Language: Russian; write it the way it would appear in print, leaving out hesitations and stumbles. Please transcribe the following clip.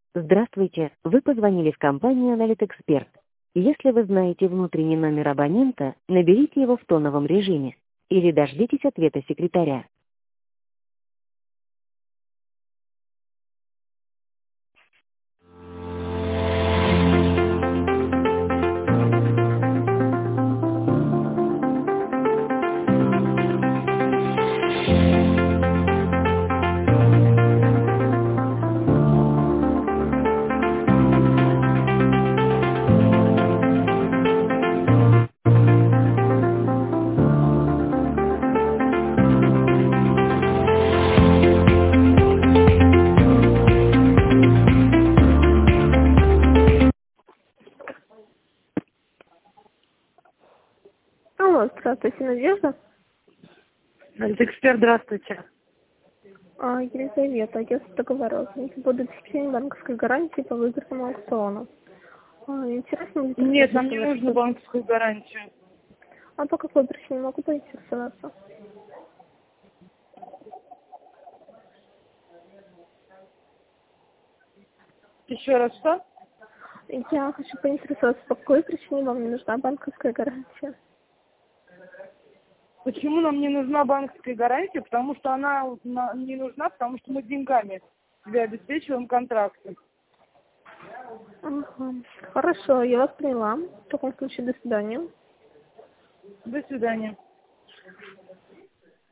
Здравствуйте, вы позвонили в компанию «Аналитэксперт». Если вы знаете внутренний номер абонента, наберите его в тоновом режиме или дождитесь ответа секретаря. Алло, здравствуйте, Надежда. Аналитэксперт, здравствуйте. Елизавета, я договорилась по поводу обеспечения банковской гарантии по выигранному аукциону. Интересно ли? Нет, нам не нужно банковскую гарантию. А по какой причине могу поинтересоваться? Еще раз что? Я хочу поинтересоваться, по какой причине вам не нужна банковская гарантия? Почему нам не нужна банковская гарантия? Потому что она не нужна, потому что мы деньгами себе обеспечиваем контракты. Ага. Хорошо, я вас поняла. В таком случае, до свидания. До свидания.